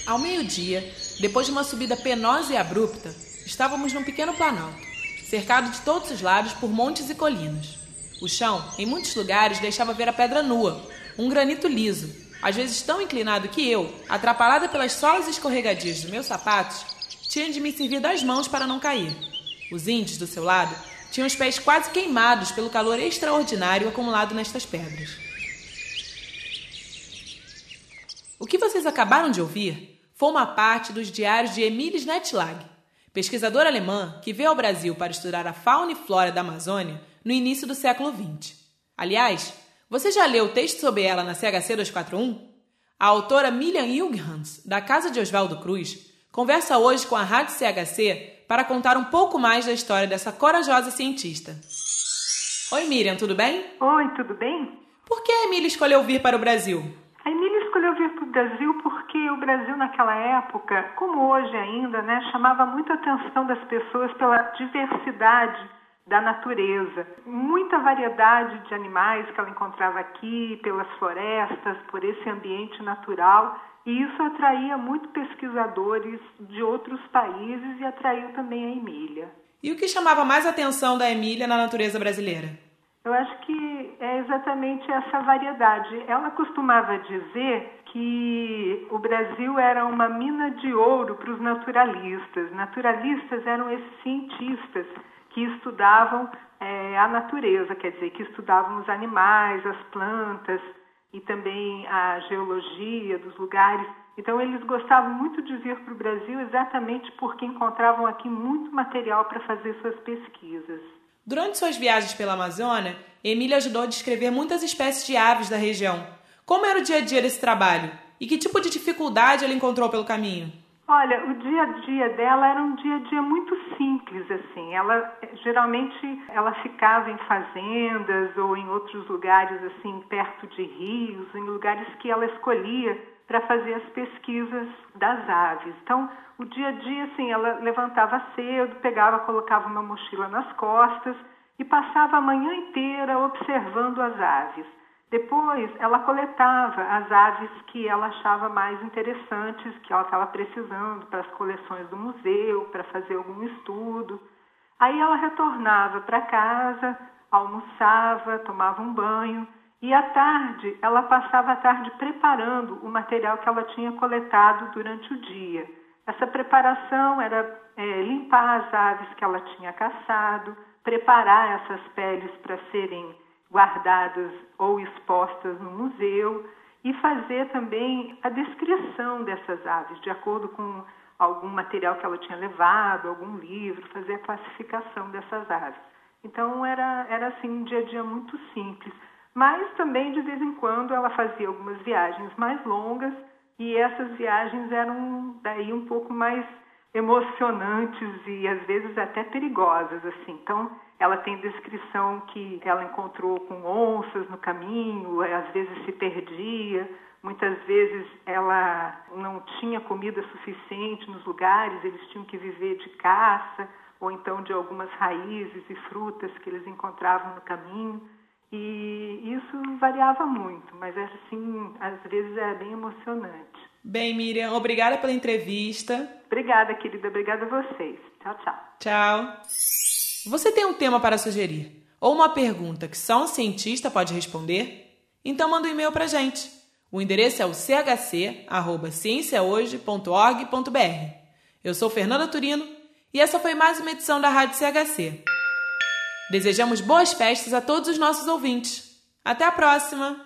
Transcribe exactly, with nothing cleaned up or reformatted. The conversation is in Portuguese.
Ao meio-dia, depois de uma subida penosa e abrupta, estávamos num pequeno planalto, cercado de todos os lados por montes e colinas. O chão, em muitos lugares, deixava ver a pedra nua, um granito liso, às vezes tão inclinado que eu, atrapalhada pelas solas escorregadias dos meus sapatos, tinha de me servir das mãos para não cair. Os índios, do seu lado, tinham os pés quase queimados pelo calor extraordinário acumulado nestas pedras. O que vocês acabaram de ouvir foi uma parte dos diários de Emilie Snetlag, pesquisadora alemã que veio ao Brasil para estudar a fauna e flora da Amazônia no início do século vinte. Aliás, você já leu o texto sobre ela na C H C duzentos e quarenta e um? A autora Miriam Junghans, da Casa de Oswaldo Cruz, conversa hoje com a Rádio C H C para contar um pouco mais da história dessa corajosa cientista. Oi, Miriam, tudo bem? Oi, tudo bem? Por que a Emilie escolheu vir para o Brasil? A Emilie escolheu vir para o Brasil porque o Brasil naquela época, como hoje ainda, né, chamava muito a atenção das pessoas pela diversidade da natureza. Muita variedade de animais que ela encontrava aqui, pelas florestas, por esse ambiente natural. E isso atraía muito pesquisadores de outros países e atraiu também a Emília. E o que chamava mais a atenção da Emília na natureza brasileira? Eu acho que é exatamente essa variedade. Ela costumava dizer que o Brasil era uma mina de ouro para os naturalistas. Naturalistas eram esses cientistas que estudavam é, a natureza, quer dizer, que estudavam os animais, as plantas e também a geologia dos lugares. Então, eles gostavam muito de vir para o Brasil exatamente porque encontravam aqui muito material para fazer suas pesquisas. Durante suas viagens pela Amazônia, Emília ajudou a descrever muitas espécies de aves da região. Como era o dia a dia desse trabalho? E que tipo de dificuldade ela encontrou pelo caminho? Olha, o dia a dia dela era um dia a dia muito simples, assim. Ela, geralmente, ela ficava em fazendas ou em outros lugares, assim, perto de rios, em lugares que ela escolhia para fazer as pesquisas das aves. Então, o dia a dia, assim, ela levantava cedo, pegava, colocava uma mochila nas costas e passava a manhã inteira observando as aves. Depois, ela coletava as aves que ela achava mais interessantes, que ela estava precisando para as coleções do museu, para fazer algum estudo. Aí ela retornava para casa, almoçava, tomava um banho e à tarde ela passava a tarde preparando o material que ela tinha coletado durante o dia. Essa preparação era é, limpar as aves que ela tinha caçado, preparar essas peles para serem guardadas ou expostas no museu e fazer também a descrição dessas aves, de acordo com algum material que ela tinha levado, algum livro, fazer a classificação dessas aves. Então era, era assim um dia a dia muito simples, mas também de vez em quando ela fazia algumas viagens mais longas e essas viagens eram daí um pouco mais emocionantes e às vezes até perigosas, assim. Então, ela tem descrição que ela encontrou com onças no caminho, às vezes se perdia, muitas vezes ela não tinha comida suficiente nos lugares, eles tinham que viver de caça ou então de algumas raízes e frutas que eles encontravam no caminho. E isso variava muito, mas assim, às vezes era bem emocionante. Bem, Miriam, obrigada pela entrevista. Obrigada, querida. Obrigada a vocês. Tchau, tchau. Tchau. Você tem um tema para sugerir? Ou uma pergunta que só um cientista pode responder? Então manda um e-mail pra gente. O endereço é o c h c arroba ciência hoje ponto org ponto b r. Eu sou Fernanda Turino e essa foi mais uma edição da Rádio C H C. Desejamos boas festas a todos os nossos ouvintes. Até a próxima!